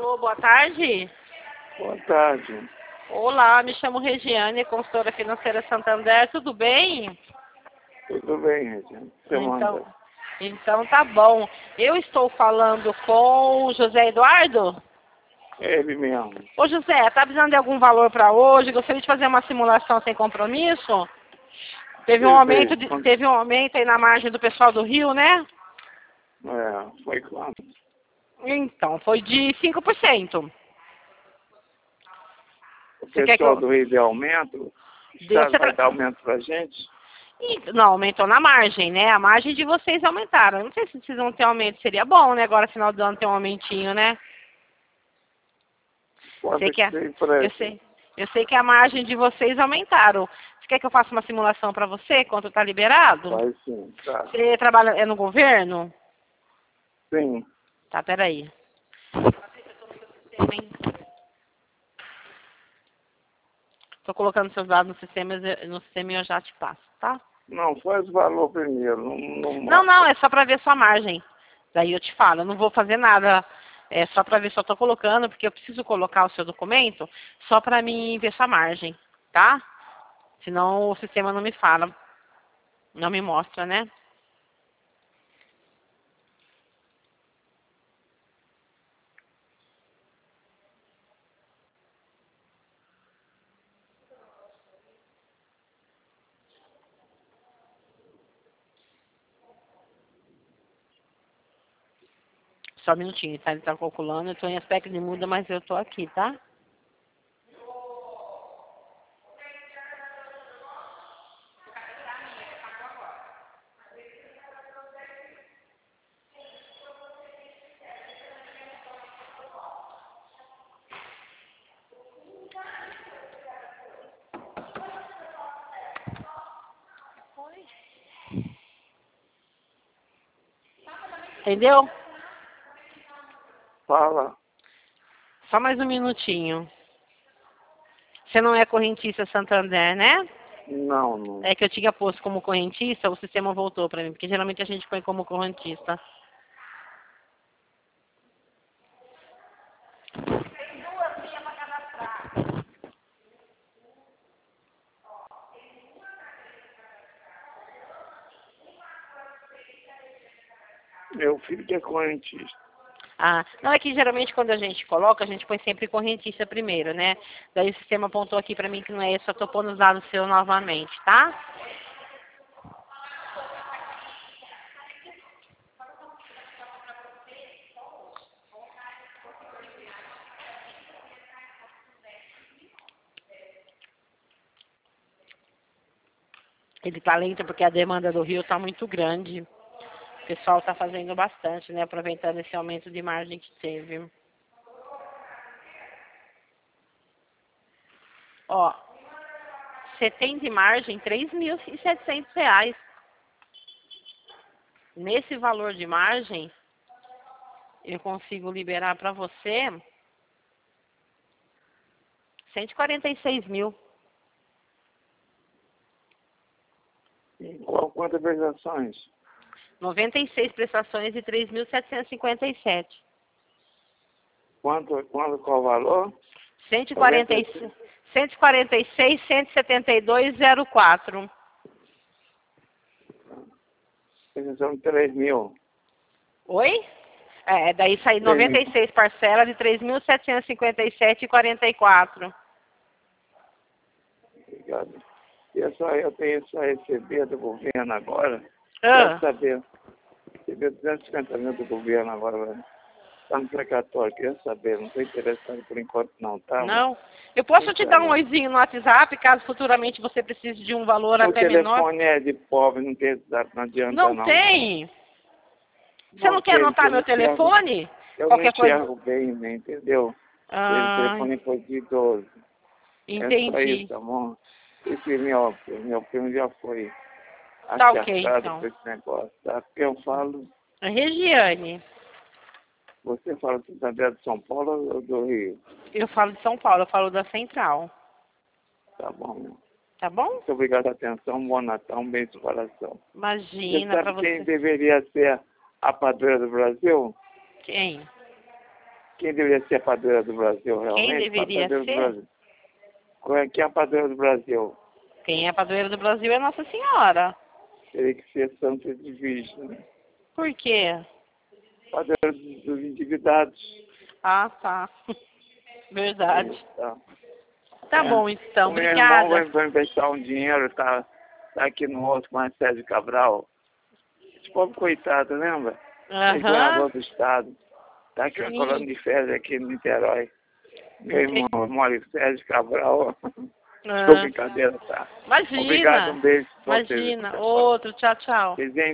Alô, boa tarde. Boa tarde. Olá, me chamo Regiane, consultora financeira Santander, tudo bem? Tudo bem, Regina? Você manda? Então tá bom. Eu estou falando com o José Eduardo? Ele mesmo. Ô José, tá precisando de algum valor para hoje? Gostaria de fazer uma simulação sem compromisso? Teve um aumento aí na margem do pessoal do Rio, né? Foi quanto? Então, foi de 5%. O pessoal do Rio deu aumento? O Estado vai dar aumento pra gente? Não, aumentou na margem, né? A margem de vocês aumentaram. Eu não sei se vocês vão ter aumento. Seria bom, né? Agora, final do ano, ter um aumentinho, né? Eu sei que a margem de vocês aumentaram. Você quer que eu faça uma simulação para você, quanto está liberado? Vai sim, tá. Você trabalha no governo? Sim. Tá, peraí. Estou colocando seus dados no sistema e eu já te passo, tá? Não, faz o valor primeiro. Não, é só para ver sua margem. Daí eu te falo, eu não vou fazer nada, é só para ver se eu estou colocando, porque eu preciso colocar o seu documento só para mim ver sua margem, tá? Senão o sistema não me fala, não me mostra, né? Só um minutinho, tá? Ele tá calculando, eu tô em aspecto de muda, mas eu tô aqui, tá? Entendeu? Fala. Só mais um minutinho. Você não é correntista Santander, né? Não. É que eu tinha posto como correntista, o sistema voltou para mim, porque geralmente a gente põe como correntista. Meu filho que é correntista. Ah, não, é que geralmente quando a gente coloca, a gente põe sempre correntista primeiro, né? Daí o sistema apontou aqui pra mim que não é isso, só tô pondo os dados seus novamente, tá? Ele tá lento porque a demanda do Rio tá muito grande. O pessoal tá fazendo bastante, né? Aproveitando esse aumento de margem que teve. Ó, você tem de margem R$ 3.700. Nesse valor de margem, eu consigo liberar para você 146 mil. Quantas prestações? 96 prestações de 3.757. Qual o valor? 146, 172,04. São 3.000. Oi? Daí sai 96 parcelas de 3.757,44. Obrigado. Eu tenho só receber do governo agora. Ah. Quero saber. Receber 250 mil do governo agora. Está no precatório, queria saber. Não estou interessado por enquanto não, tá? Não. Eu posso te dar um oizinho no WhatsApp, caso futuramente você precise de um valor até menor? O telefone é de pobre, não tem, não adianta não. Não tem? Você não quer anotar meu telefone? Eu não enxergo bem, né, entendeu? O telefone foi de idoso. Entendi. É só isso, amor. Esse meu primo já foi tá ok, então. por esse negócio, tá? Porque eu falo... Regiane. Você fala de Santander de São Paulo ou do Rio? Eu falo de São Paulo, eu falo da Central. Tá bom, meu. Tá bom? Muito obrigado pela atenção, um bom Natal, um beijo no coração. Imagina, você pra sabe você. quem deveria ser a padroeira do Brasil? Quem? Quem deveria ser a padroeira do Brasil, realmente? Quem deveria ser? Quem é a padroeira do Brasil? Quem é a padroeira do Brasil é Nossa Senhora. Teria que ser Santa Virgem, né? Por quê? Padroeira dos endividados. Ah, tá. Verdade. Tá. Tá bom, então. O meu Obrigada. irmão vai emprestar um dinheiro, tá aqui no outro com a Sérgio Cabral. Esse pobre coitado, lembra? Ele governador do estado. Tá aqui na Sim. colônia de férias aqui no Niterói. Meu irmão mora em Sérgio Cabral. Estou brincadeira, tá? Imagina. Obrigado, um beijo. Imagina. Outro. Tchau, tchau. Desenho